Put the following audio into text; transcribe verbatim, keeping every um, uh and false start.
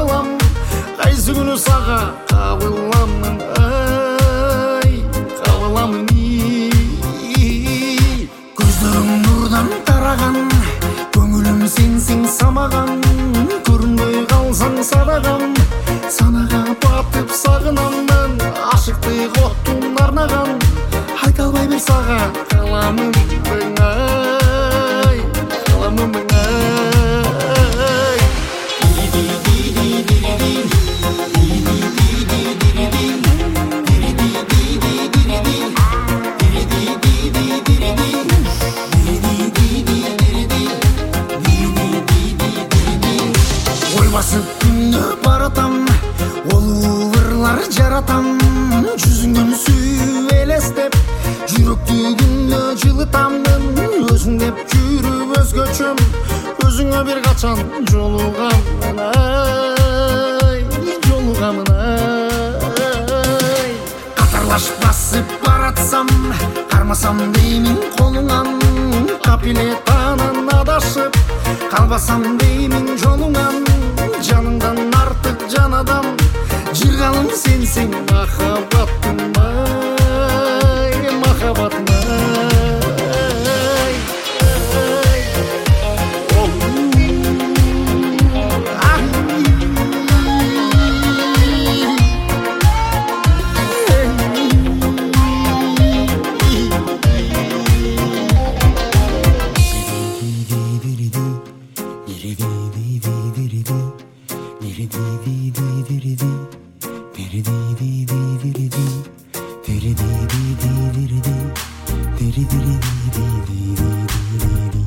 кабылам, кайсы күнү сага кабыламын, ай кабыламын. Көздөрүң нурдан тараган, көңүлүм сенсиң самаган, көрүнбөй калсаң садаган, санага батып сагынам мен, ашыктык оттун арнаган, айта албай бир сага каламын ай, каламын ай. Басып күннө баратам, ол ырлар жаратам, жүзүңдөн сүйүп элестеп, жүрөктү күннө жылытам мен, өзүң деп жүрүп өзгөчөм, өзүңө бир качан жолугамын ай, жолугамын ай. Катарлаш басып баратсам, кармасам деймин колуңан, капилетанан адашып, калбасам деймин жолуңан, жаныңдан артык жан адам, жыргалым сенсең махаббатым ай, махаббатым ай, ай. Diri diri diri diri diri diri diri diri diri diri